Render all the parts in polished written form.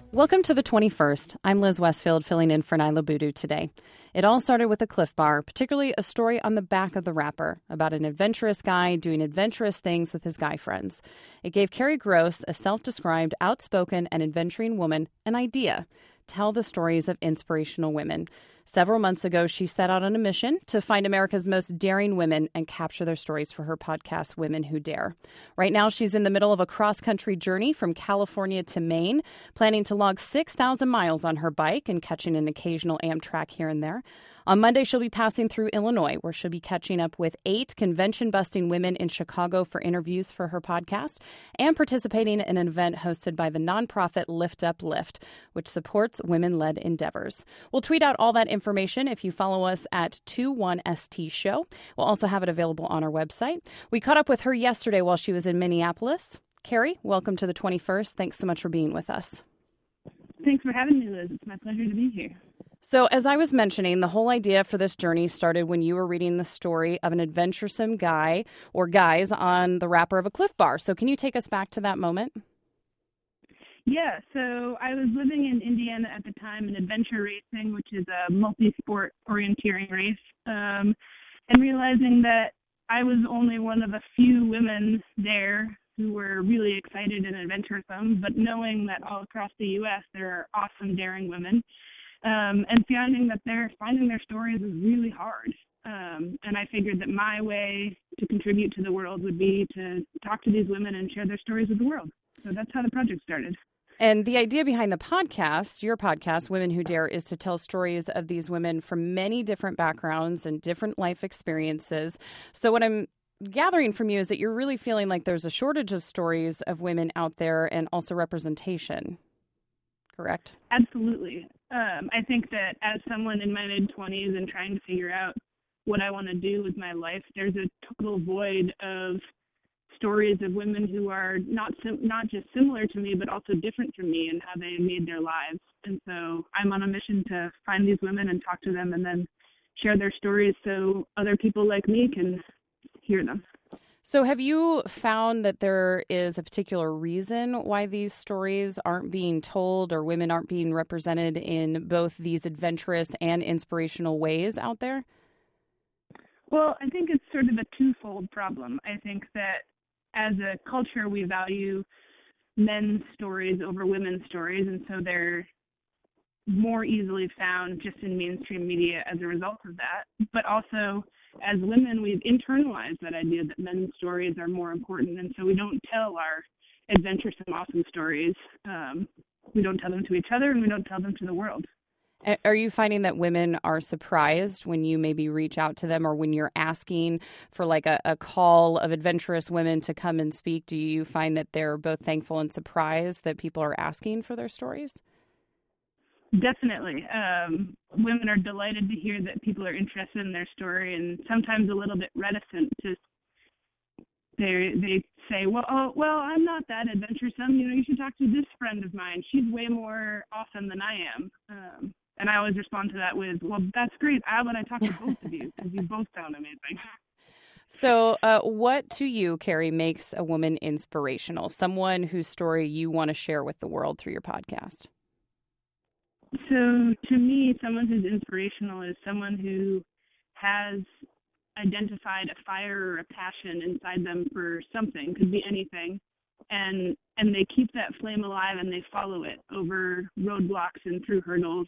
Welcome to the 21st. I'm Liz Westfield, filling in for Nyla Boodoo today. It all started with a Cliff Bar, particularly a story on the back of the wrapper about an adventurous guy doing adventurous things with his guy friends. It gave Carrie Gross, a self-described, outspoken, and adventuring woman, an idea: tell the stories of inspirational women. Several months ago, she set out on a mission to find America's most daring women and capture their stories for her podcast, Women Who Dare. Right now, she's in the middle of a cross-country journey from California to Maine, planning to log 6,000 miles on her bike and catching an occasional Amtrak here and there. On Monday, she'll be passing through Illinois, where she'll be catching up with 8 convention-busting women in Chicago for interviews for her podcast and participating in an event hosted by the nonprofit Lift Up Lift, which supports women-led endeavors. We'll tweet out all that information if you follow us at 21ST Show. We'll also have it available on our website. We caught up with her yesterday while she was in Minneapolis. Carrie, welcome to the 21st. Thanks so much for being with us. Thanks for having me, Liz. It's my pleasure to be here. So as I was mentioning, the whole idea for this journey started when you were reading the story of an adventuresome guy or guys on the wrapper of a Cliff Bar. So can you take us back to that moment? Yeah, so I was living in Indiana at the time in adventure racing, which is a multi-sport orienteering race, and realizing that I was only one of a few women there who were really excited and adventuresome, but knowing that all across the U.S. there are awesome, daring women, and finding that finding their stories is really hard. And I figured that my way to contribute to the world would be to talk to these women and share their stories with the world. So that's how the project started. And the idea behind the podcast, your podcast, Women Who Dare, is to tell stories of these women from many different backgrounds and different life experiences. So what I'm gathering from you is that you're really feeling like there's a shortage of stories of women out there and also representation. Correct? Absolutely. I think that as someone in my mid-20s and trying to figure out what I want to do with my life, there's a total void of stories of women who are not just similar to me, but also different from me and how they made their lives. And so I'm on a mission to find these women and talk to them and then share their stories so other people like me can hear them. So have you found that there is a particular reason why these stories aren't being told or women aren't being represented in both these adventurous and inspirational ways out there? Well, I think it's sort of a twofold problem. I think that as a culture, we value men's stories over women's stories, and so they're more easily found just in mainstream media as a result of that. But also, as women, we've internalized that idea that men's stories are more important, and so we don't tell our adventuresome, awesome stories. We don't tell them to each other, and we don't tell them to the world. Are you finding that women are surprised when you maybe reach out to them or when you're asking for like a call of adventurous women to come and speak? Do you find that they're both thankful and surprised that people are asking for their stories? Definitely. Women are delighted to hear that people are interested in their story and sometimes a little bit reticent to they say, well, I'm not that adventuresome. You should talk to this friend of mine. She's way more awesome than I am. And I always respond to that with, well, that's great. I want to talk to both of you because you both sound amazing. So what to you, Carrie, makes a woman inspirational? Someone whose story you want to share with the world through your podcast? So to me, someone who's inspirational is someone who has identified a fire or a passion inside them for something, could be anything, and they keep that flame alive and they follow it over roadblocks and through hurdles.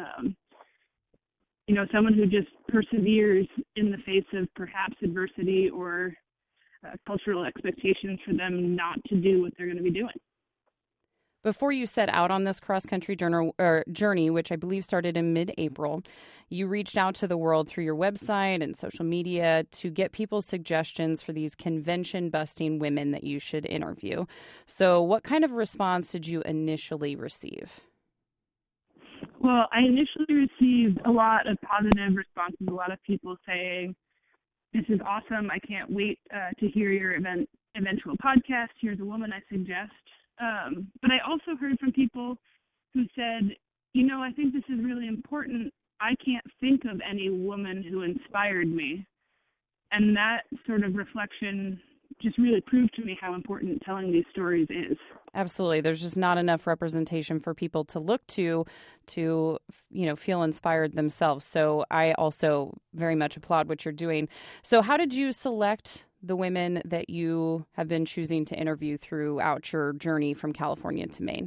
Someone who just perseveres in the face of perhaps adversity or cultural expectations for them not to do what they're going to be doing. Before you set out on this cross-country journey, which I believe started in mid-April, you reached out to the world through your website and social media to get people's suggestions for these convention-busting women that you should interview. So what kind of response did you initially receive? Well, I initially received a lot of positive responses, a lot of people saying, this is awesome, I can't wait to hear your eventual podcast, here's a woman I suggest. But I also heard from people who said, I think this is really important. I can't think of any woman who inspired me. And that sort of reflection just really proved to me how important telling these stories is. Absolutely. There's just not enough representation for people to look to, feel inspired themselves. So I also very much applaud what you're doing. So how did you select the women that you have been choosing to interview throughout your journey from California to Maine?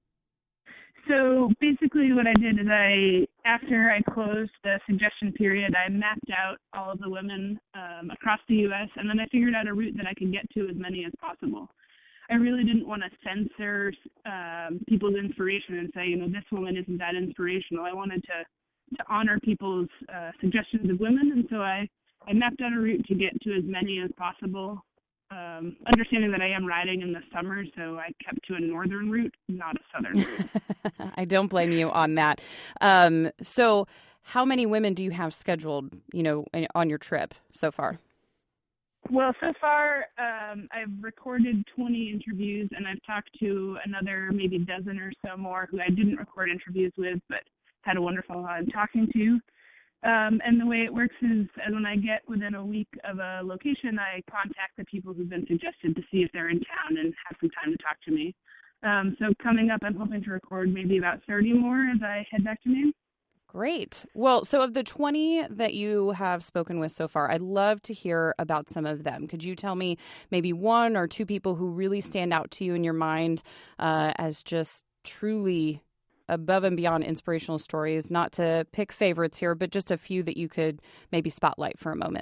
So basically what I did is after I closed the suggestion period, I mapped out all of the women across the U.S., and then I figured out a route that I could get to as many as possible. I really didn't want to censor people's inspiration and say, this woman isn't that inspirational. I wanted to honor people's suggestions of women, and so I mapped out a route to get to as many as possible, understanding that I am riding in the summer, so I kept to a northern route, not a southern route. I don't blame you on that. So how many women do you have scheduled, on your trip so far? Well, so far, I've recorded 20 interviews, and I've talked to another maybe dozen or so more who I didn't record interviews with, but had a wonderful time talking to. And the way it works is when I get within a week of a location, I contact the people who've been suggested to see if they're in town and have some time to talk to me. So coming up, I'm hoping to record maybe about 30 more as I head back to Maine. Great. Well, so of the 20 that you have spoken with so far, I'd love to hear about some of them. Could you tell me maybe one or two people who really stand out to you in your mind as just truly above and beyond inspirational stories? Not to pick favorites here, but just a few that you could maybe spotlight for a moment.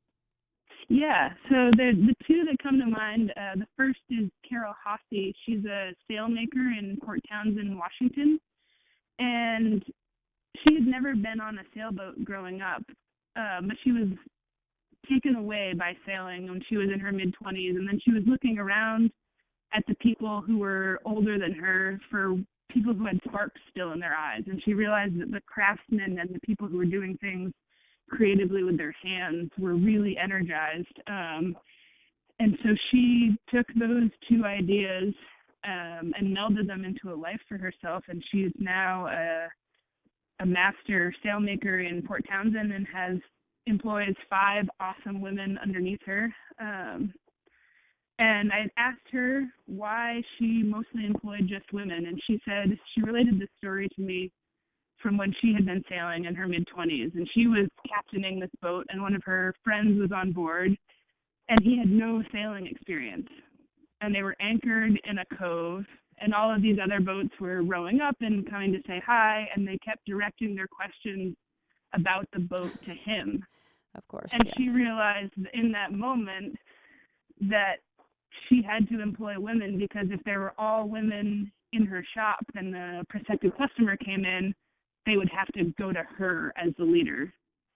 Yeah, so the two that come to mind, the first is Carol Hossey. She's a sailmaker in Port Townsend, Washington, and she had never been on a sailboat growing up, but she was taken away by sailing when she was in her mid-20s, and then she was looking around at the people who were older than her for people who had sparks still in their eyes, and she realized that the craftsmen and the people who were doing things creatively with their hands were really energized. And so she took those two ideas and melded them into a life for herself, and she's now a master sailmaker in Port Townsend and employs 5 awesome women underneath her. And I asked her why she mostly employed just women, and she said she related this story to me from when she had been sailing in her mid-20s, and she was captaining this boat, and one of her friends was on board, and he had no sailing experience. And they were anchored in a cove, and all of these other boats were rowing up and coming to say hi, and they kept directing their questions about the boat to him. Of course. And yes. she realized in that moment that she had to employ women, because if there were all women in her shop and the prospective customer came in, they would have to go to her as the leader,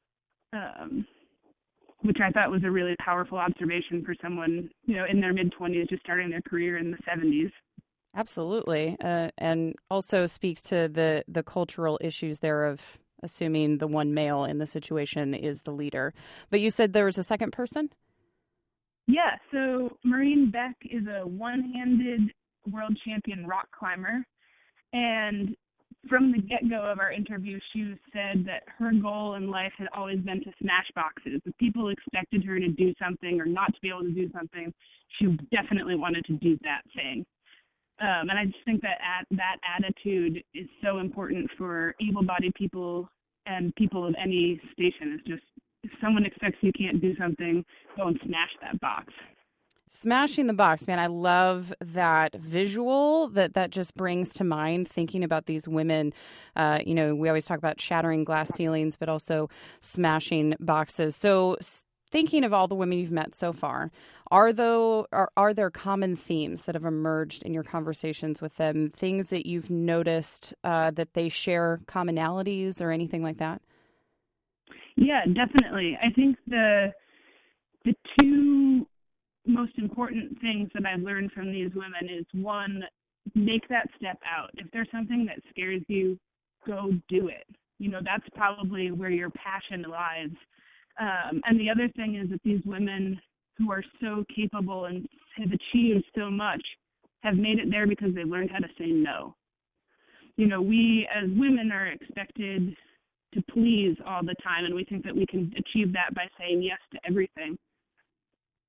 which I thought was a really powerful observation for someone, in their mid-20s, just starting their career in the 70s. Absolutely. And also speaks to the cultural issues there of assuming the one male in the situation is the leader. But you said there was a second person? Yeah, so Maureen Beck is a one-handed world champion rock climber, and from the get-go of our interview, she said that her goal in life had always been to smash boxes. If people expected her to do something or not to be able to do something, she definitely wanted to do that thing. And I just think that that attitude is so important for able-bodied people and people of any station. It's just, if someone expects you can't do something, go and smash that box. Smashing the box, man. I love that visual that just brings to mind thinking about these women. We always talk about shattering glass ceilings, but also smashing boxes. So thinking of all the women you've met so far, are there common themes that have emerged in your conversations with them, things that you've noticed that they share commonalities or anything like that? Yeah, definitely. I think the two most important things that I've learned from these women is, one, make that step out. If there's something that scares you, go do it. That's probably where your passion lies. And the other thing is that these women who are so capable and have achieved so much have made it there because they learned how to say no. We as women are expected to please all the time, and we think that we can achieve that by saying yes to everything.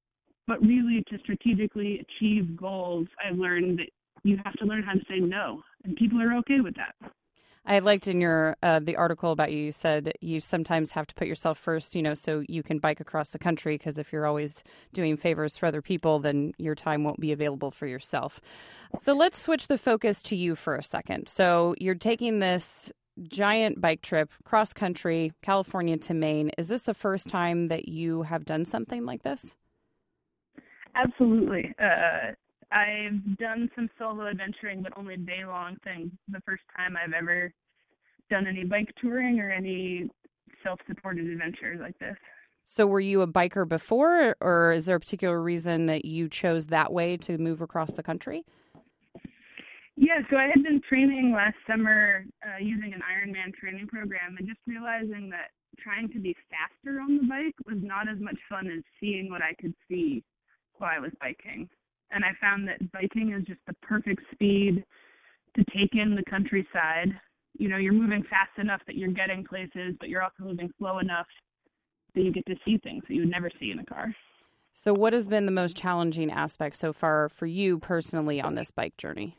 But really, to strategically achieve goals, I've learned that you have to learn how to say no, and people are okay with that. I liked in your the article about you, you said you sometimes have to put yourself first, so you can bike across the country, because if you're always doing favors for other people, then your time won't be available for yourself. So let's switch the focus to you for a second. So you're taking this giant bike trip cross country, California to Maine. Is this the first time that you have done something like this? Absolutely. I've done some solo adventuring, but only day-long things. The first time I've ever done any bike touring or any self-supported adventures like this. So were you a biker before, or is there a particular reason that you chose that way to move across the country? Yeah, so I had been training last summer using an Ironman training program, and just realizing that trying to be faster on the bike was not as much fun as seeing what I could see while I was biking. And I found that biking is just the perfect speed to take in the countryside. You're moving fast enough that you're getting places, but you're also moving slow enough that you get to see things that you would never see in a car. So what has been the most challenging aspect so far for you personally on this bike journey?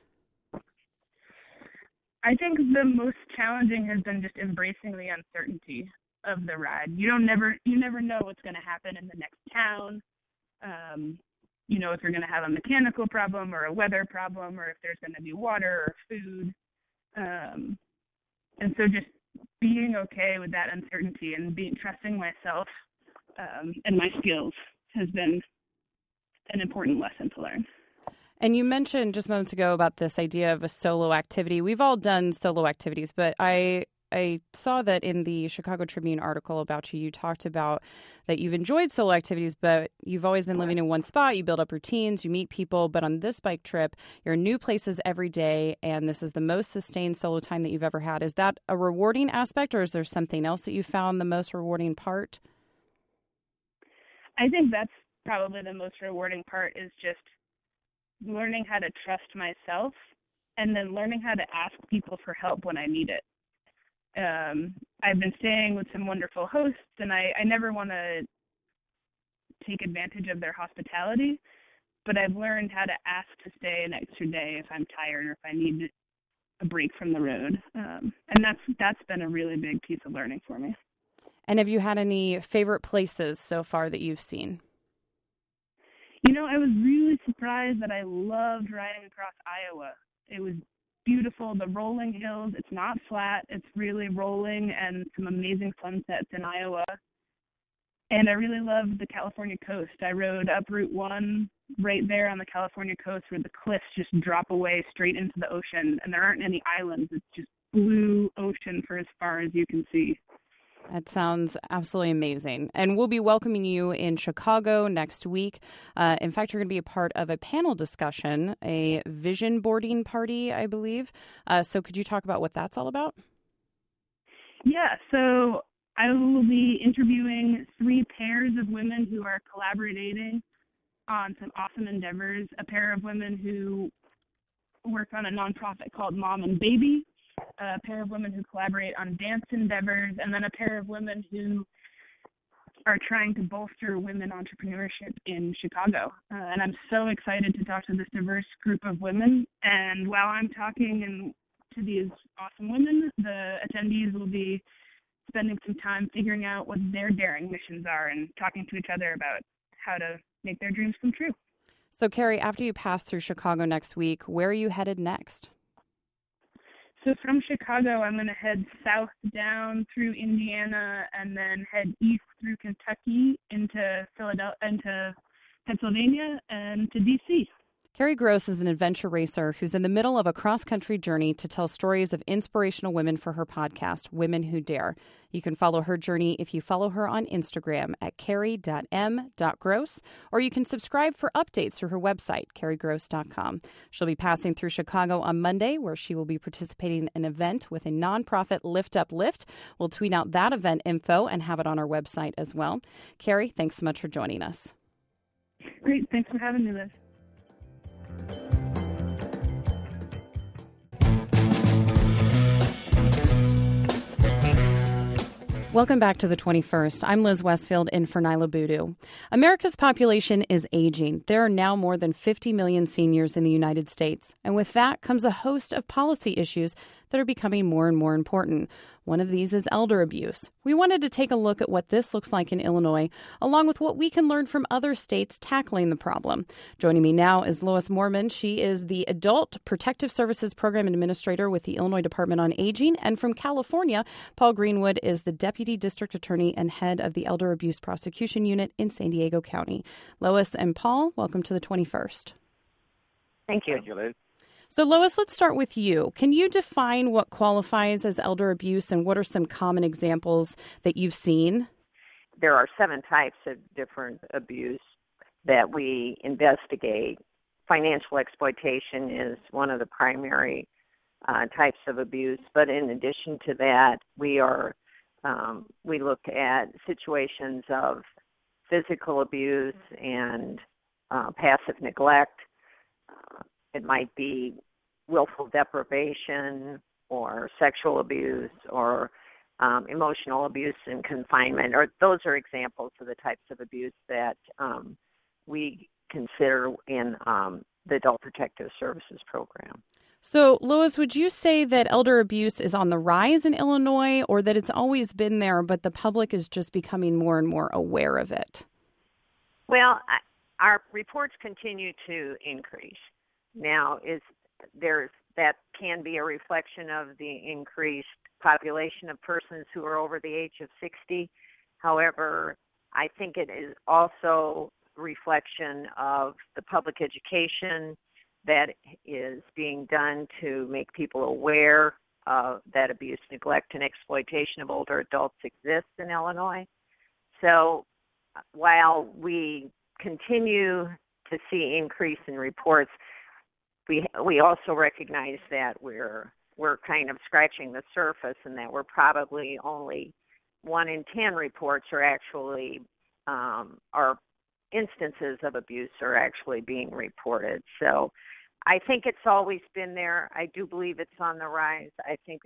I think the most challenging has been just embracing the uncertainty of the ride. You never know what's going to happen in the next town. If you're going to have a mechanical problem or a weather problem, or if there's going to be water or food. And so just being okay with that uncertainty and trusting myself and my skills has been an important lesson to learn. And you mentioned just moments ago about this idea of a solo activity. We've all done solo activities, but I saw that in the Chicago Tribune article about you, you talked about that you've enjoyed solo activities, but you've always been living in one spot. You build up routines, you meet people, but on this bike trip, you're in new places every day, and this is the most sustained solo time that you've ever had. Is that a rewarding aspect, or is there something else that you found the most rewarding part? I think that's probably the most rewarding part, is just learning how to trust myself and then learning how to ask people for help when I need it. I've been staying with some wonderful hosts, and I never want to take advantage of their hospitality, but I've learned how to ask to stay an extra day if I'm tired or if I need a break from the road. And that's been a really big piece of learning for me. And have you had any favorite places so far that you've seen? I was really surprised that I loved riding across Iowa. It was beautiful, the rolling hills. It's not flat, it's really rolling, and some amazing sunsets in Iowa. And I really loved the California coast. I rode up Route 1 right there on the California coast, where the cliffs just drop away straight into the ocean, and there aren't any islands. It's just blue ocean for as far as you can see. That sounds absolutely amazing. And we'll be welcoming you in Chicago next week. In fact, you're going to be a part of a panel discussion, a vision boarding party, I believe. So could you talk about what that's all about? Yeah, so I will be interviewing 3 pairs of women who are collaborating on some awesome endeavors. A pair of women who work on a nonprofit called Mom and Baby, a pair of women who collaborate on dance endeavors, and then a pair of women who are trying to bolster women entrepreneurship in Chicago. And I'm so excited to talk to this diverse group of women. And while I'm talking to these awesome women, the attendees will be spending some time figuring out what their daring missions are and talking to each other about how to make their dreams come true. So, Carrie, after you pass through Chicago next week, where are you headed next? So from Chicago, I'm going to head south down through Indiana and then head east through Kentucky into Pennsylvania and to D.C. Carrie Gross is an adventure racer who's in the middle of a cross-country journey to tell stories of inspirational women for her podcast, Women Who Dare. You can follow her journey if you follow her on Instagram at carrie.m.gross, or you can subscribe for updates through her website, carriegross.com. She'll be passing through Chicago on Monday, where she will be participating in an event with a nonprofit Lift Up Lift. We'll tweet out that event info and have it on our website as well. Carrie, thanks so much for joining us. Great. Thanks for having me, Liz. Welcome back to the 21st. I'm Liz Westfield in for Nyla Boodoo. America's population is aging. There are now more than 50 million seniors in the United States. And with that comes a host of policy issues that are becoming more and more important. One of these is elder abuse. We wanted to take a look at what this looks like in Illinois, along with what we can learn from other states tackling the problem. Joining me now is Lois Moorman. She is the Adult Protective Services Program Administrator with the Illinois Department on Aging. And from California, Paul Greenwood is the Deputy District Attorney and Head of the Elder Abuse Prosecution Unit in San Diego County. Lois and Paul, welcome to the 21st. Thank you. Thank you, Liz. So, Lois, let's start with you. Can you define what qualifies as elder abuse and what are some common examples that you've seen? There are 7 types of different abuse that we investigate. Financial exploitation is one of the primary types of abuse, but in addition to that, we look at situations of physical abuse and passive neglect. It might be willful deprivation or sexual abuse or emotional abuse and confinement. Or those are examples of the types of abuse that we consider in the Adult Protective Services Program. So, Lois, would you say that elder abuse is on the rise in Illinois or that it's always been there, but the public is just becoming more and more aware of it? Well, our reports continue to increase. Now, that can be a reflection of the increased population of persons who are over the age of 60. However, I think it is also a reflection of the public education that is being done to make people aware that abuse, neglect, and exploitation of older adults exists in Illinois. So while we continue to see increase in reports, we also recognize that we're kind of scratching the surface and that we're probably only 1 in 10 reports are actually are instances of abuse are actually being reported. So I think it's always been there. I do believe it's on the rise. I think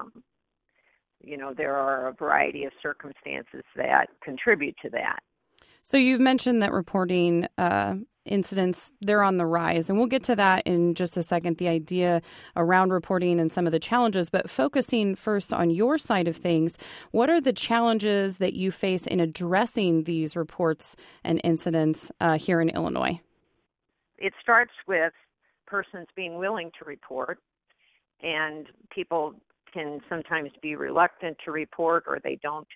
there are a variety of circumstances that contribute to that. So you've mentioned that reporting incidents, they're on the rise, and we'll get to that in just a second, the idea around reporting and some of the challenges. But focusing first on your side of things, what are the challenges that you face in addressing these reports and incidents here in Illinois? It starts with persons being willing to report, and people can sometimes be reluctant to report or they don't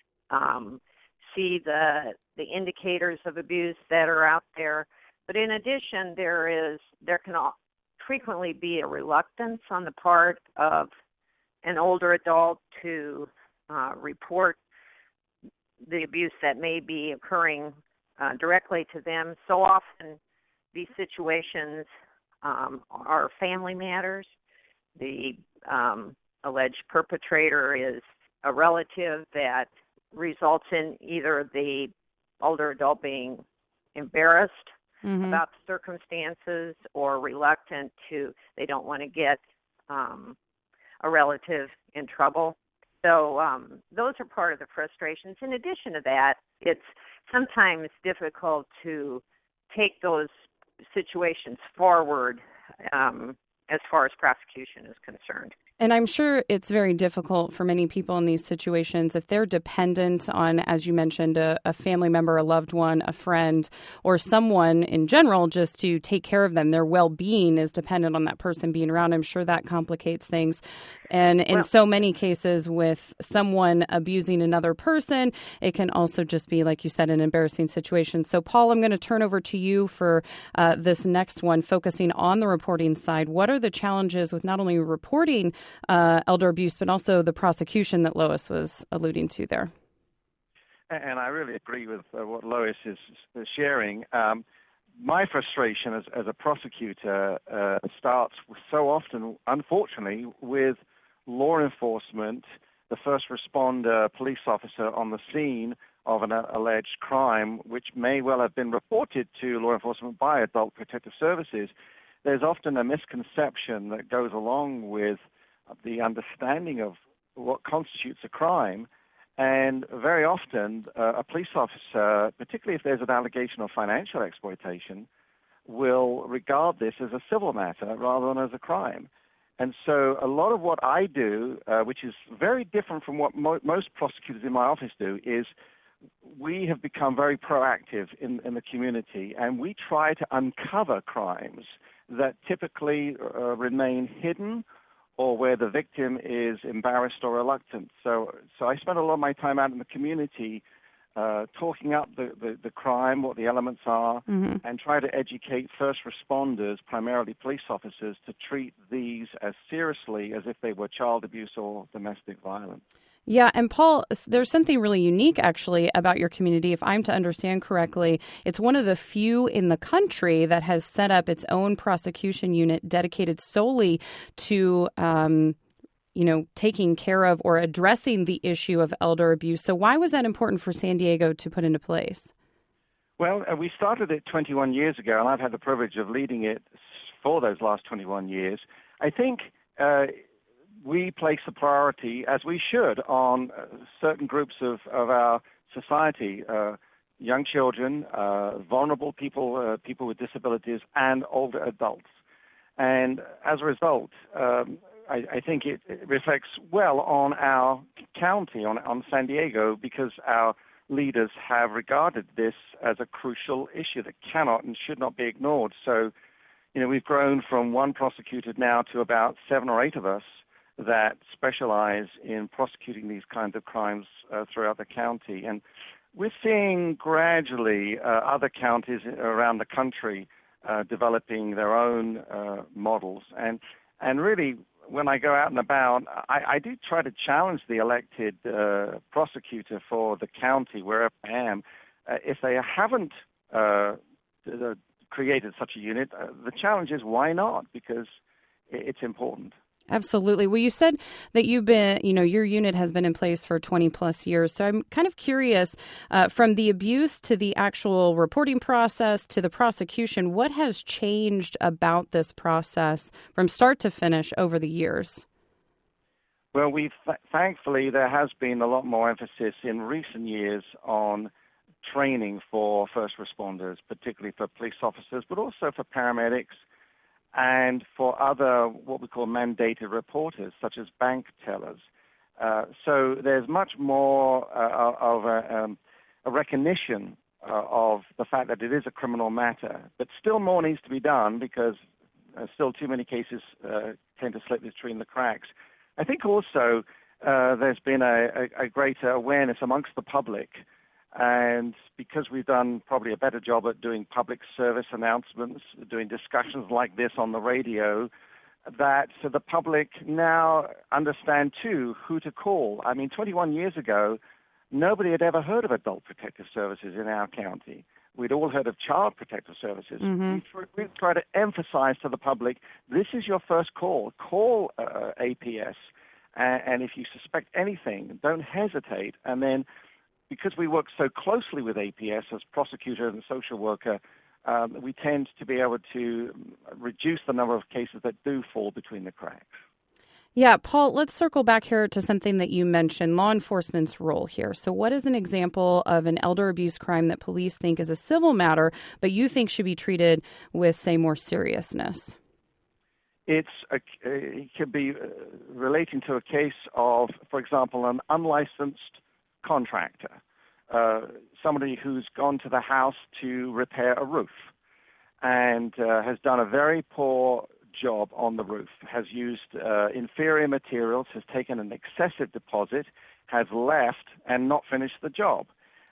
see the indicators of abuse that are out there. But in addition, there can frequently be a reluctance on the part of an older adult to report the abuse that may be occurring directly to them. So often these situations are family matters. The alleged perpetrator is a relative that results in either the older adult being embarrassed about the circumstances or reluctant they don't want to get a relative in trouble. So those are part of the frustrations. In addition to that, it's sometimes difficult to take those situations forward as far as prosecution is concerned. And I'm sure it's very difficult for many people in these situations if they're dependent on, as you mentioned, a family member, a loved one, a friend, or someone in general just to take care of them. Their well-being is dependent on that person being around. I'm sure that complicates things. And in so many cases with someone abusing another person, it can also just be, like you said, an embarrassing situation. So, Paul, I'm going to turn over to you for this next one, focusing on the reporting side. What are the challenges with not only reporting elder abuse, but also the prosecution that Lois was alluding to there? And I really agree with what Lois is sharing. My frustration as a prosecutor starts so often, unfortunately, with law enforcement, the first responder, police officer on the scene of an alleged crime, which may well have been reported to law enforcement by Adult Protective Services. There's often a misconception that goes along with the understanding of what constitutes a crime, And very often, a police officer, particularly if there's an allegation of financial exploitation, will regard this as a civil matter rather than as a crime. And so a lot of what I do, which is very different from what most prosecutors in my office do, is we have become very proactive in the community, and we try to uncover crimes that typically remain hidden or where the victim is embarrassed or reluctant. So I spend a lot of my time out in the community talking up the crime, what the elements are, and try to educate first responders, primarily police officers, to treat these as seriously as if they were child abuse or domestic violence. Yeah, and Paul, there's something really unique, actually, about your community. If I'm to understand correctly, it's one of the few in the country that has set up its own prosecution unit dedicated solely to, taking care of or addressing the issue of elder abuse. So why was that important for San Diego to put into place? Well, we started it 21 years ago, and I've had the privilege of leading it for those last 21 years. I think we place a priority, as we should, on certain groups of our society, young children, vulnerable people, people with disabilities, and older adults. And as a result, I think it reflects well on our county, on San Diego, because our leaders have regarded this as a crucial issue that cannot and should not be ignored. So, we've grown from one prosecutor now to about 7 or 8 of us that specialize in prosecuting these kinds of crimes throughout the county. And we're seeing gradually other counties around the country developing their own models. And really, when I go out and about, I do try to challenge the elected prosecutor for the county, wherever I am. If they haven't created such a unit, the challenge is why not? Because it's important. Absolutely. Well, you said that you've been, your unit has been in place for 20 plus years. So I'm kind of curious, from the abuse to the actual reporting process to the prosecution, what has changed about this process from start to finish over the years? Well, thankfully, there has been a lot more emphasis in recent years on training for first responders, particularly for police officers, but also for paramedics, and for other what we call mandated reporters, such as bank tellers. So there's much more of a recognition of the fact that it is a criminal matter. But still more needs to be done because still too many cases tend to slip between the cracks. I think also there's been a greater awareness amongst the public. And because we've done probably a better job at doing public service announcements, doing discussions like this on the radio, that so the public now understand, too, who to call. I mean, 21 years ago, nobody had ever heard of Adult Protective Services in our county. We'd all heard of Child Protective Services. We try to emphasize to the public, this is your first call. Call APS. And if you suspect anything, don't hesitate. And then because we work so closely with APS as prosecutor and social worker, we tend to be able to reduce the number of cases that do fall between the cracks. Yeah, Paul, let's circle back here to something that you mentioned, law enforcement's role here. So what is an example of an elder abuse crime that police think is a civil matter, but you think should be treated with, say, more seriousness? It could be relating to a case of, for example, an unlicensed contractor, somebody who's gone to the house to repair a roof and has done a very poor job on the roof, has used inferior materials, has taken an excessive deposit, has left and not finished the job.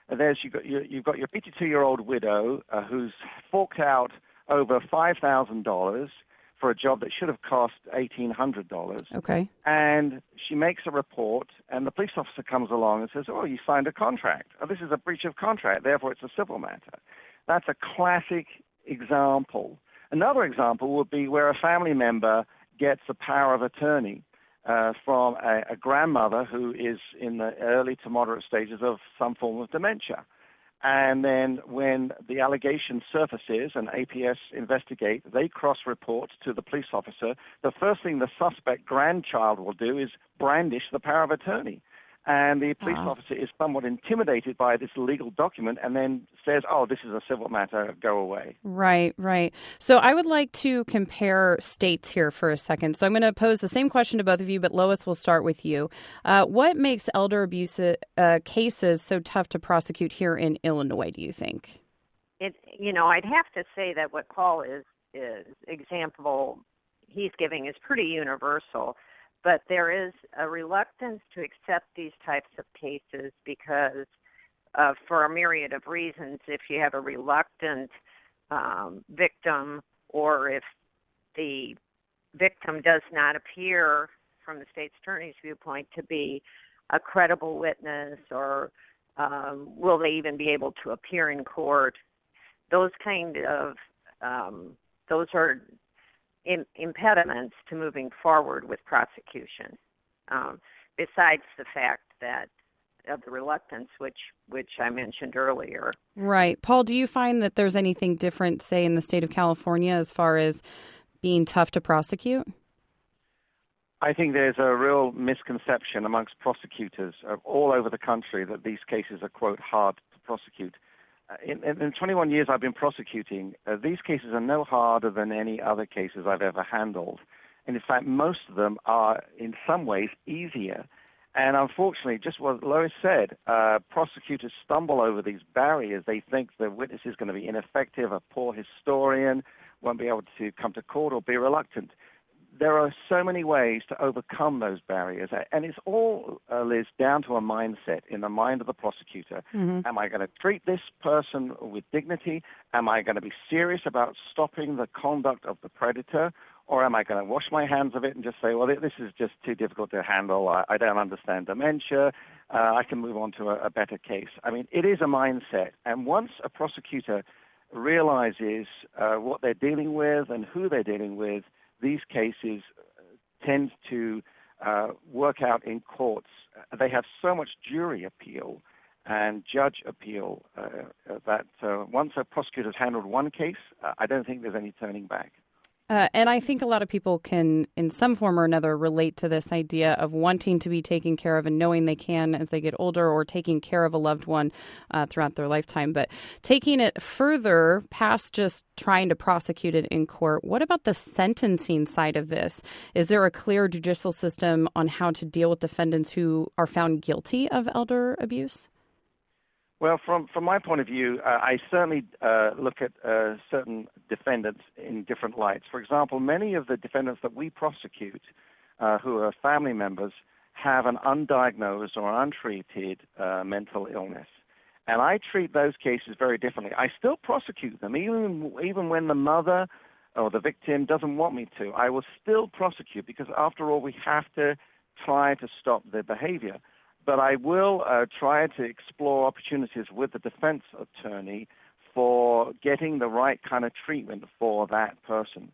You've got your 82-year-old widow who's forked out over $5,000 for a job that should have cost $1,800. Okay. And she makes a report, and the police officer comes along and says, oh, you signed a contract. Oh, this is a breach of contract, therefore it's a civil matter. That's a classic example. Another example would be where a family member gets a power of attorney from a grandmother who is in the early to moderate stages of some form of dementia. And then when the allegation surfaces and APS investigate, they cross-report to the police officer. The first thing the suspect grandchild will do is brandish the power of attorney. and the police officer is somewhat intimidated by this legal document and then says, oh, this is a civil matter, go away. Right, right. So I would like to compare states here for a second. So I'm going to pose the same question to both of you, but Lois, will start with you. What makes elder abuse cases so tough to prosecute here in Illinois, do you think? I'd have to say that what Paul is example he's giving is pretty universal. But there is a reluctance to accept these types of cases because for a myriad of reasons. If you have a reluctant victim, or if the victim does not appear, from the state's attorney's viewpoint, to be a credible witness, or will they even be able to appear in court, those are impediments to moving forward with prosecution, besides the fact that of the reluctance, which I mentioned earlier. Right. Paul, do you find that there's anything different, say, in the state of California as far as being tough to prosecute? I think there's a real misconception amongst prosecutors all over the country that these cases are, quote, hard to prosecute. In 21 years I've been prosecuting, these cases are no harder than any other cases I've ever handled. And in fact, most of them are in some ways easier. And unfortunately, just what Lois said, prosecutors stumble over these barriers. They think the witness is going to be ineffective, a poor historian, won't be able to come to court, or be reluctant. There are so many ways to overcome those barriers, and it's all, Liz, down to a mindset in the mind of the prosecutor. Mm-hmm. Am I going to treat this person with dignity? Am I going to be serious about stopping the conduct of the predator? Or am I going to wash my hands of it and just say, well, this is just too difficult to handle. I don't understand dementia. I can move on to a better case. I mean, it is a mindset. And once a prosecutor realizes what they're dealing with and who they're dealing with, these cases tend to work out in courts. They have so much jury appeal and judge appeal that once a prosecutor's handled one case, I don't think there's any turning back. And I think a lot of people can, in some form or another, relate to this idea of wanting to be taken care of and knowing they can as they get older, or taking care of a loved one throughout their lifetime. But taking it further past just trying to prosecute it in court, what about the sentencing side of this? Is there a clear judicial system on how to deal with defendants who are found guilty of elder abuse? Well, from my point of view, I certainly look at certain defendants in different lights. For example, many of the defendants that we prosecute who are family members have an undiagnosed or untreated mental illness. And I treat those cases very differently. I still prosecute them, even when the mother or the victim doesn't want me to. I will still prosecute because, after all, we have to try to stop the behavior. But I will try to explore opportunities with the defense attorney for getting the right kind of treatment for that person.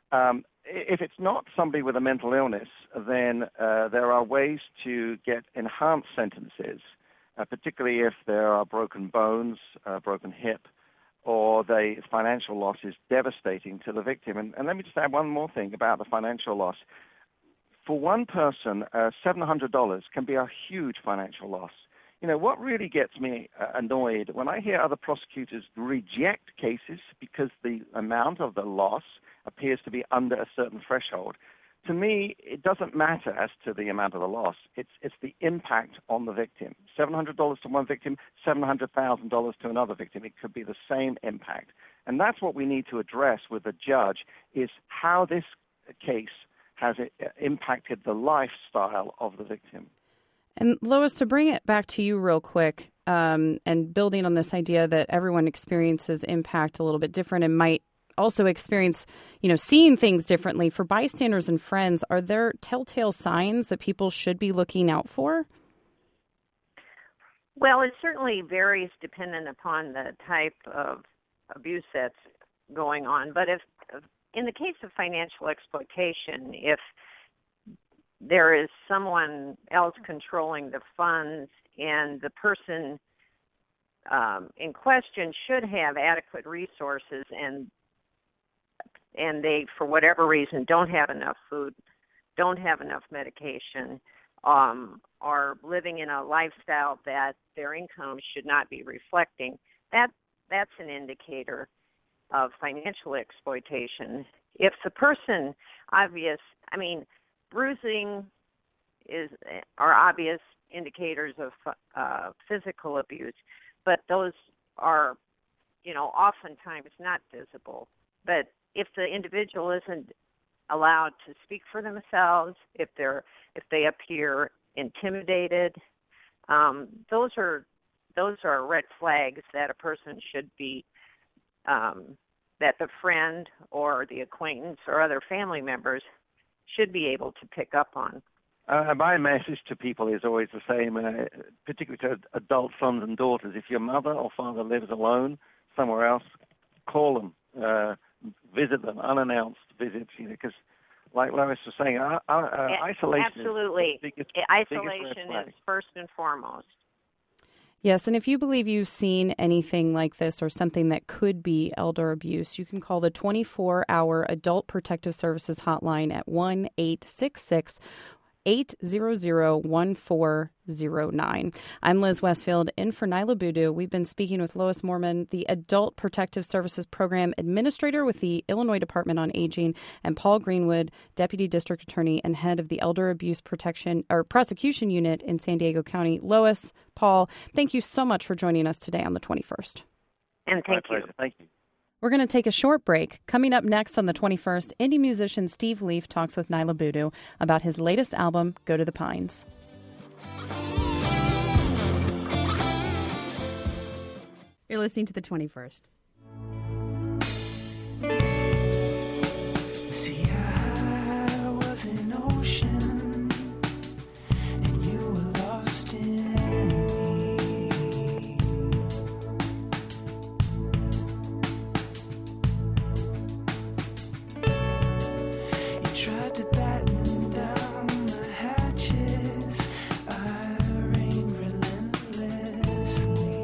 If it's not somebody with a mental illness, then there are ways to get enhanced sentences, particularly if there are broken bones, broken hip, or the financial loss is devastating to the victim. And let me just add one more thing about the financial loss. For one person, $700 can be a huge financial loss. You know, what really gets me annoyed when I hear other prosecutors reject cases because the amount of the loss appears to be under a certain threshold. To me, it doesn't matter as to the amount of the loss. It's the impact on the victim. $700 to one victim, $700,000 to another victim. It could be the same impact. And that's what we need to address with the judge, is how this case has it impacted the lifestyle of the victim. And Lois, to bring it back to you real quick, and building on this idea that everyone experiences impact a little bit different and might also experience, seeing things differently. For bystanders and friends, are there telltale signs that people should be looking out for? Well, it certainly varies dependent upon the type of abuse that's going on. But if in the case of financial exploitation, if there is someone else controlling the funds and the person in question should have adequate resources and they, for whatever reason, don't have enough food, don't have enough medication, are living in a lifestyle that their income should not be reflecting, that's an indicator of financial exploitation. If the person bruising are obvious indicators of physical abuse, but those are, oftentimes not visible. But if the individual isn't allowed to speak for themselves, if they appear intimidated, those are red flags that a person should be, that the friend or the acquaintance or other family members should be able to pick up on. My message to people is always the same, particularly to adult sons and daughters. If your mother or father lives alone somewhere else, call them, visit them, unannounced visits, because like Lois was saying, isolation absolutely. Isolation is first and foremost. Yes, and if you believe you've seen anything like this or something that could be elder abuse, you can call the 24-hour Adult Protective Services hotline at 1-866-800-1409. I'm Liz Westfield in for Nyla Boodoo. We've been speaking with Lois Moorman, the Adult Protective Services Program Administrator with the Illinois Department on Aging, and Paul Greenwood, Deputy District Attorney and Head of the Elder Abuse Prosecution Unit in San Diego County. Lois, Paul, thank you so much for joining us today on the 21st. And thank you. Thank you. We're going to take a short break. Coming up next on the 21st, indie musician Steve Leaf talks with Nyla Boodoo about his latest album, Go to the Pines. You're listening to the 21st. See, I was an ocean, and you were lost in me. You tried to batten down the hatches. I reigned relentlessly.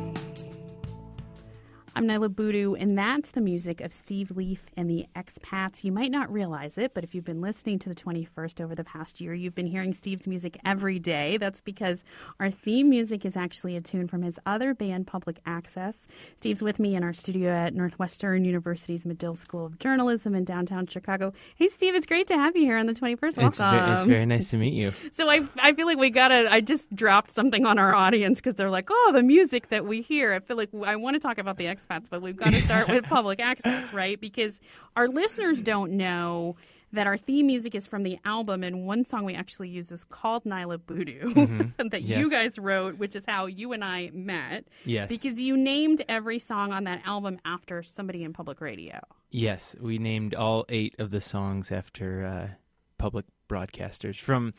I'm Nyla Boodoo, and that's the music of Steve Leaf and the Expats. You might not realize it, but if you've been listening to the 21st over the past year, you've been hearing Steve's music every day. That's because our theme music is actually a tune from his other band, Public Access. Steve's with me in our studio at Northwestern University's Medill School of Journalism in downtown Chicago. Hey, Steve, it's great to have you here on the 21st. Welcome. It's very nice to meet you. So I feel like I just dropped something on our audience because they're like, oh, the music that we hear. I feel like I want to talk about the Expats, but we've got to start with Public Access, right? Because our listeners don't know that our theme music is from the album, and one song we actually use is called Nyla Boodoo that you guys wrote, which is how you and I met. Yes. Because you named every song on that album after somebody in public radio. Yes, we named all 8 of the songs after public broadcasters, from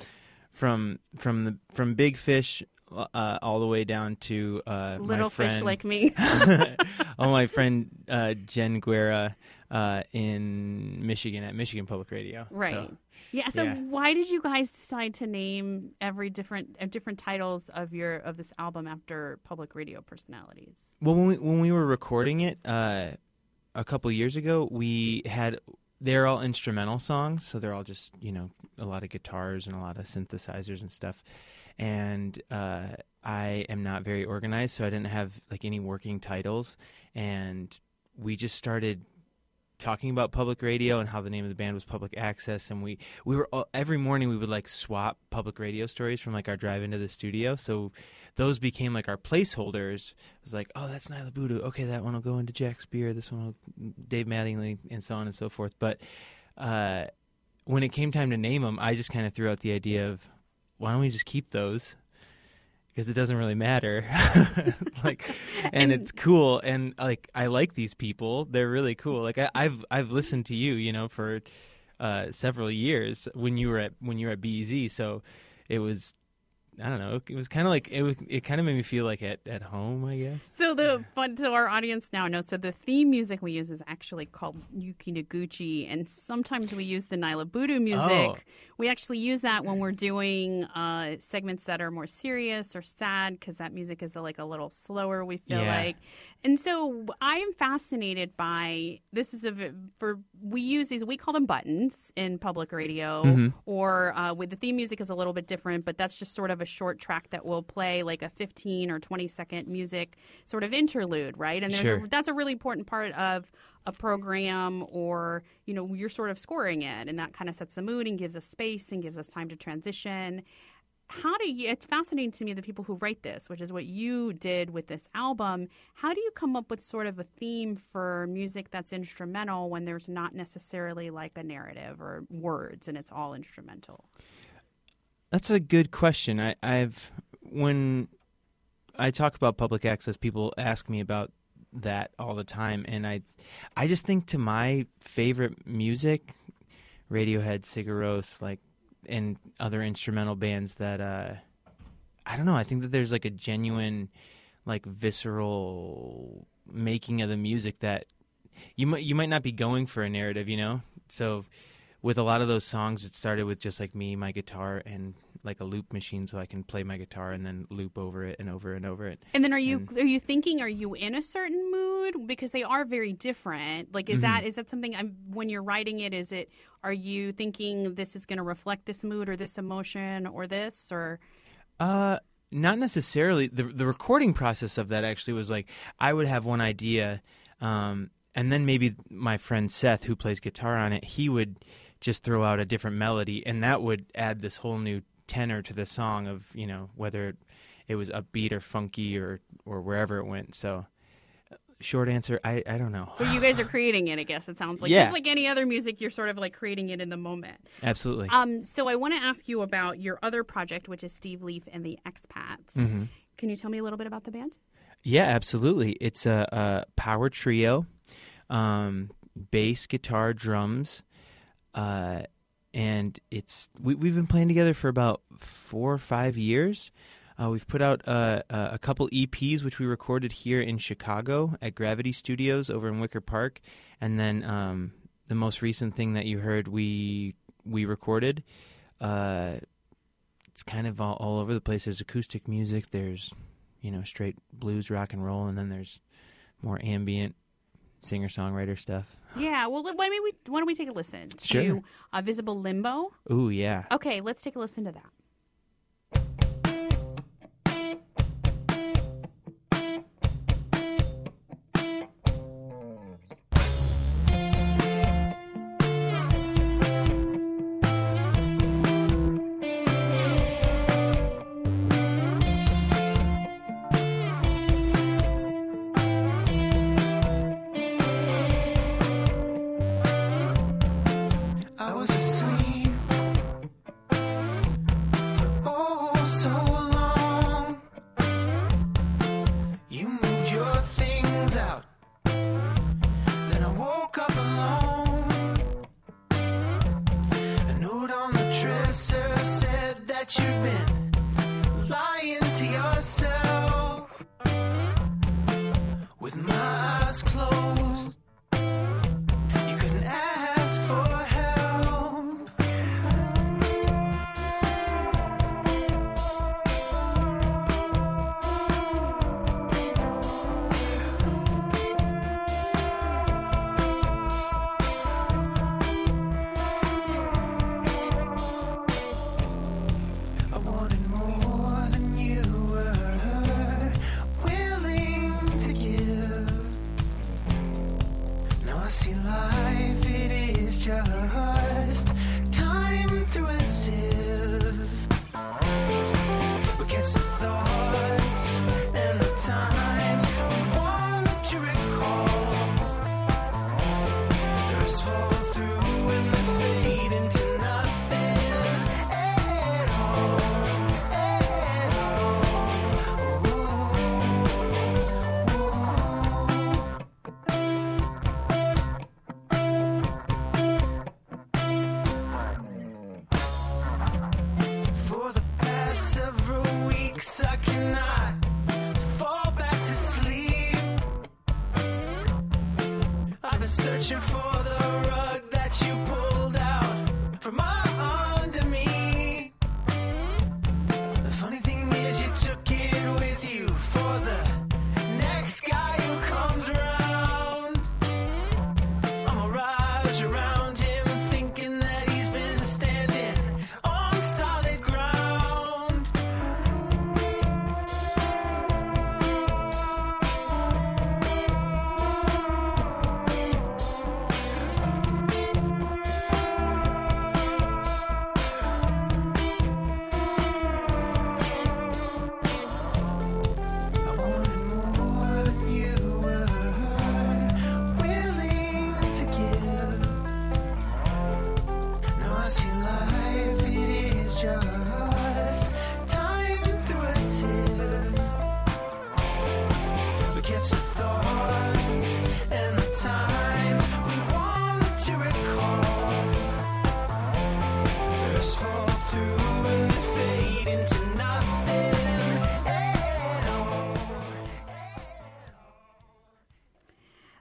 Big Fish all the way down to Little Fish Like Me. My friend Jen Guerra in Michigan at Michigan Public Radio. Right. So why did you guys decide to name every different titles of this album after public radio personalities? Well, when we were recording it a couple years ago, they're all instrumental songs, so they're all just a lot of guitars and a lot of synthesizers and stuff. And I am not very organized, so I didn't have any working titles. And we just started talking about public radio and how the name of the band was Public Access. And we were every morning we would swap public radio stories from our drive into the studio. So those became our placeholders. It was oh, that's Nyla Boodoo. Okay, that one will go into Jack Spear. This one will Dave Mattingly, and so on and so forth. But when it came time to name them, I just kind of threw out the idea of, why don't we just keep those? Because it doesn't really matter. And it's cool. And I like these people. They're really cool. I've listened to you, for several years when you were at BZ. So it was I don't know. It was kind of like it kind of made me feel like at home, I guess. So our audience now knows. So the theme music we use is actually called Yuki Noguchi, and sometimes we use the Naila Budu music. Oh. We actually use that when we're doing segments that are more serious or sad, because that music is like a little slower, we feel like. And so I am fascinated by this. We use these, we call them buttons in public radio, or with the theme music is a little bit different, but that's just sort of a short track that will play like a 15 or 20-second music sort of interlude, right? And that's a really important part of a program, or you're sort of scoring it, and that kind of sets the mood and gives us space and gives us time to transition. It's fascinating to me, the people who write this, which is what you did with this album. How do you come up with sort of a theme for music that's instrumental when there's not necessarily like a narrative or words and it's all instrumental? That's a good question. When I talk about public access, people ask me about that all the time, and I just think to my favorite music, Radiohead, Sigur Rós, and other instrumental bands that I don't know. I think that there's like a genuine, like visceral making of the music that you might not be going for a narrative, So with a lot of those songs, it started with just like me, my guitar, and like a loop machine, so I can play my guitar and then loop over it and over and over it. And then are you in a certain mood? Because they are very different. Like, is that something when you're writing it? Are you thinking this is going to reflect this mood or this emotion or this or? Not necessarily. The recording process of that actually was like I would have one idea, and then maybe my friend Seth, who plays guitar on it, he would just throw out a different melody, and that would add this whole new tenor to the song of whether it was upbeat or funky or wherever it went. So short answer, I don't know. But you guys are creating it, I guess it sounds like. Just like any other music, you're sort of like creating it in the moment. Absolutely. So I want to ask you about your other project, which is Steve Leaf and the Expats. Can you tell me a little bit about the band? Yeah, absolutely. It's a power trio, bass, guitar, drums, and we've been playing together for about 4 or 5 years. We've put out a couple EPs, which we recorded here in Chicago at Gravity Studios over in Wicker Park, and then the most recent thing that you heard, we recorded. It's kind of all over the place. There's acoustic music. There's straight blues, rock and roll, and then there's more ambient singer-songwriter stuff. Yeah, well, why don't we take a listen to Visible Limbo? Ooh, yeah. Okay, let's take a listen to that. I wanna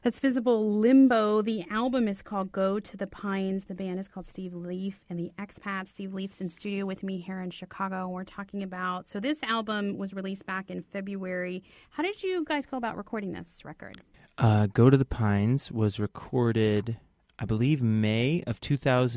That's Visible Limbo. The album is called Go to the Pines. The band is called Steve Leaf and the Expats. Steve Leaf's in studio with me here in Chicago. We're talking about, so this album was released back in February. How did you guys go about recording this record? Go to the Pines was recorded, I believe, May of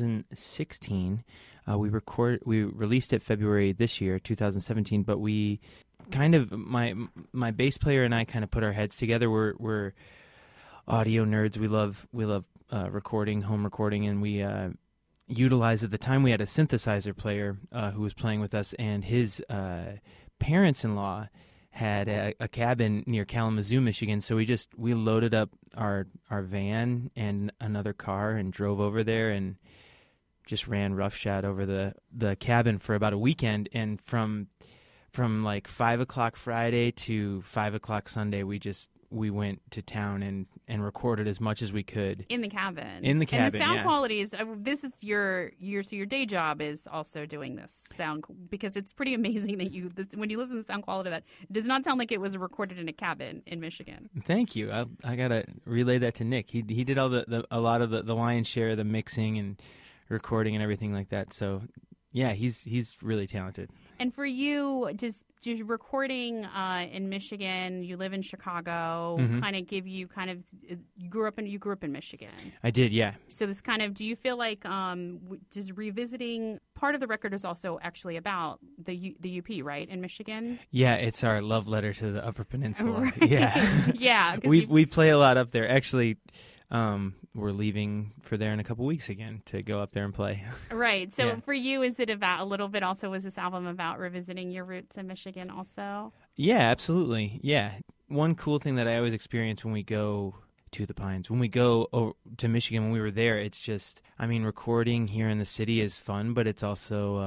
2016. We released it February this year, 2017, but we kind of, my bass player and I kind of put our heads together. We're audio nerds. We love recording, home recording, and we utilized, at the time we had a synthesizer player who was playing with us, and his parents-in-law had a cabin near Kalamazoo, Michigan. So we loaded up our van and another car and drove over there and just ran roughshod over the cabin for about a weekend. And from like 5 o'clock Friday to 5 o'clock Sunday, we went to town and recorded as much as we could in the cabin. And the sound quality is, this is your day job is also doing this sound, because it's pretty amazing that when you listen to the sound quality of that, it does not sound like it was recorded in a cabin in Michigan. Thank you. I gotta relay that to Nick. He did all a lot of the lion's share of the mixing and recording and everything like that. So yeah, he's really talented. And for you, just recording in Michigan, you live in Chicago, kind of give you you grew up in Michigan. I did, yeah. So this kind of, do you feel like just revisiting, part of the record is also actually about the UP, right, in Michigan? Yeah, it's our love letter to the Upper Peninsula. Right. Yeah. Yeah. We play a lot up there. Actually, we're leaving for there in a couple weeks again to go up there and play. Right. So Yeah. for you, is it about a little bit also, was this album about revisiting your roots in Michigan also? Yeah, absolutely. Yeah. One cool thing that I always experience when we go to the Pines, when we go to Michigan, when we were there, it's just, recording here in the city is fun, but it's also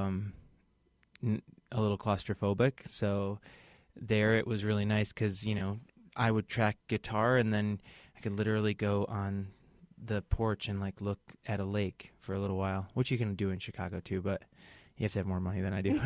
a little claustrophobic. So there it was really nice because, I would track guitar and then I could literally go on the porch and look at a lake for a little while, which you can do in Chicago too, but you have to have more money than I do.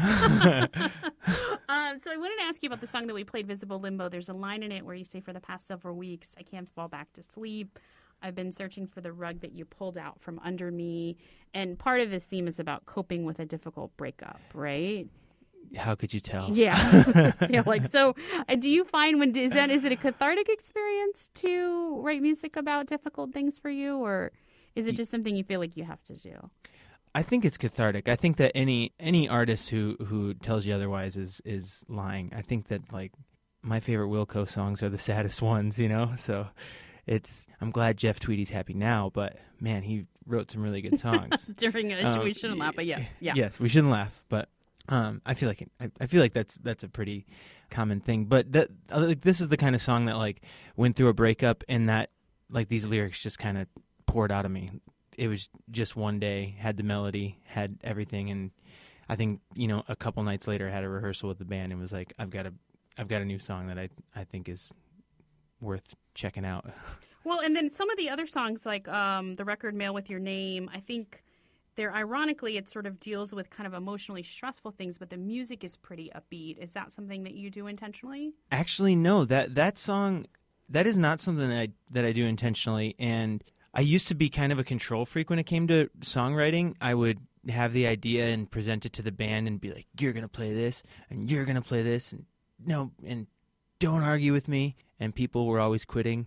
So I wanted to ask you about the song that we played, Visible Limbo. There's a line in it where you say, for the past several weeks, I can't fall back to sleep. I've been searching for the rug that you pulled out from under me. And part of this theme is about coping with a difficult breakup, right? How could you tell? Yeah. So do you find is it a cathartic experience to write music about difficult things for you, or is it just something you feel like you have to do? I think it's cathartic. I think that any artist who tells you otherwise is lying. I think that my favorite Wilco songs are the saddest ones, So I'm glad Jeff Tweedy's happy now, but man, he wrote some really good songs. We shouldn't laugh, but yes. Yeah. Yes, we shouldn't laugh, but I feel like that's a pretty common thing. But this is the kind of song that went through a breakup, and that these lyrics just kind of poured out of me. It was just one day, had the melody, had everything, and I think a couple nights later I had a rehearsal with the band and was like, I've got a new song that I think is worth checking out. Well, and then some of the other songs the record Mail with Your Name, I think ironically, it sort of deals with kind of emotionally stressful things, but the music is pretty upbeat. Is that something that you do intentionally? Actually, no. That song, that is not something that I do intentionally. And I used to be kind of a control freak when it came to songwriting. I would have the idea and present it to the band and be like, "You're gonna play this, and you're gonna play this, and no, and don't argue with me." And people were always quitting.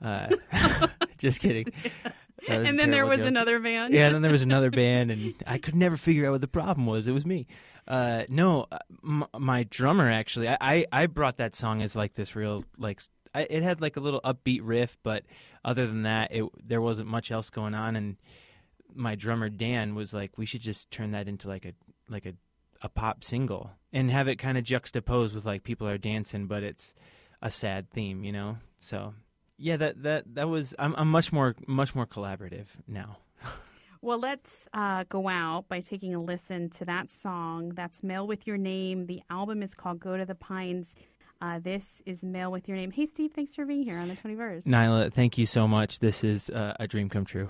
Just kidding. And then there was another band. Yeah, and then there was another band, and I could never figure out what the problem was. It was me. My drummer, actually, I brought that song as this real, it had a little upbeat riff, but other than that, there wasn't much else going on, and my drummer, Dan, was like, we should just turn that into a pop single and have it kind of juxtaposed with people are dancing, but it's a sad theme, So... yeah, that was. I'm much more collaborative now. Well, let's go out by taking a listen to that song. That's Mail with Your Name. The album is called Go to the Pines. This is Mail with Your Name. Hey, Steve, thanks for being here on the 20verse. Nyla, thank you so much. This is a dream come true.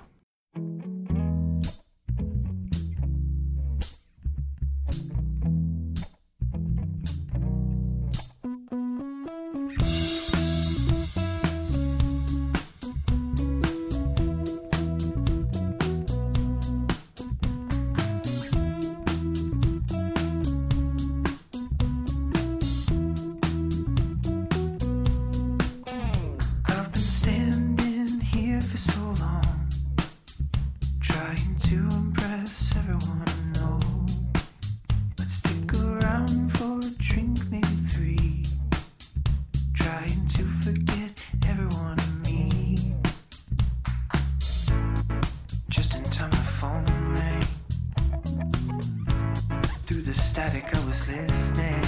the static, I was listening.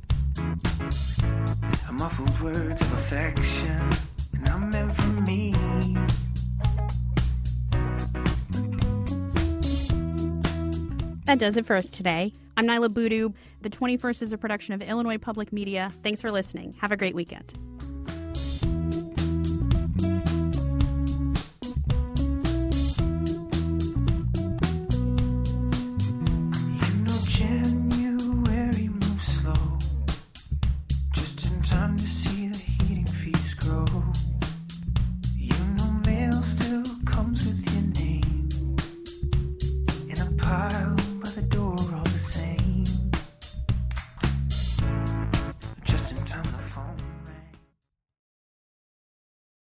Muffled words of affection, and I'm meant for me. That does it for us today. I'm Nyla Boodoo. The 21st is a production of Illinois Public Media. Thanks for listening. Have a great weekend.